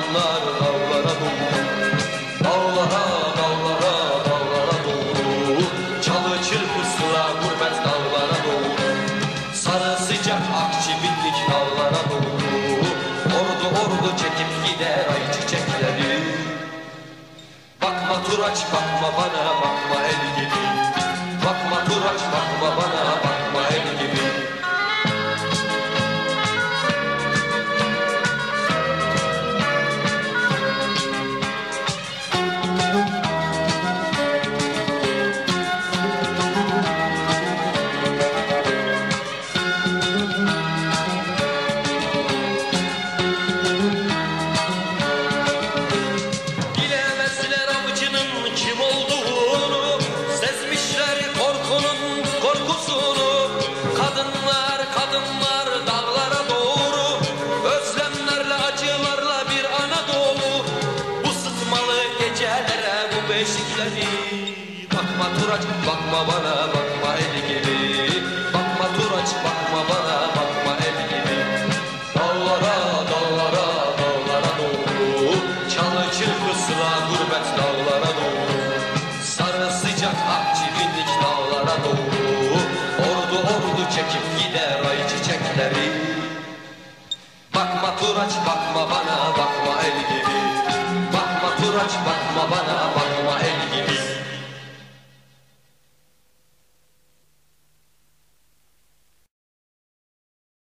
dağlar dağlara doğru, dağlara dağlara dağlara doğru, çalı çırpı sıra gurbet dağlara doğru, sarı sıcak akçibinlik dağlara doğru, ordu ordu çekip gider ay çiçekleri. Bakma Turaç bakma bana, bakma el gibi, bakma Turaç bakma bana, bakma el gibi. Kim olduğunu sezmişler, korkunun korkusunu. Kadınlar kadınlar dağlara doğru, özlemlerle acılarla bir Anadolu. Bu sıtmalı gecelere bu beşikleri. Bakma Turaç bakma bana, bakma el gibi, bakma Turaç bakma bana, bakma el gibi. Dağlara dağlara dağlara doğru, çalı çırpı sıra gurbet dağlara doğru, sarı sıcak akçibinlik dağlara doğru, ordu ordu çekip gider ay çiçekleri. Bakma Turaç bakma bana,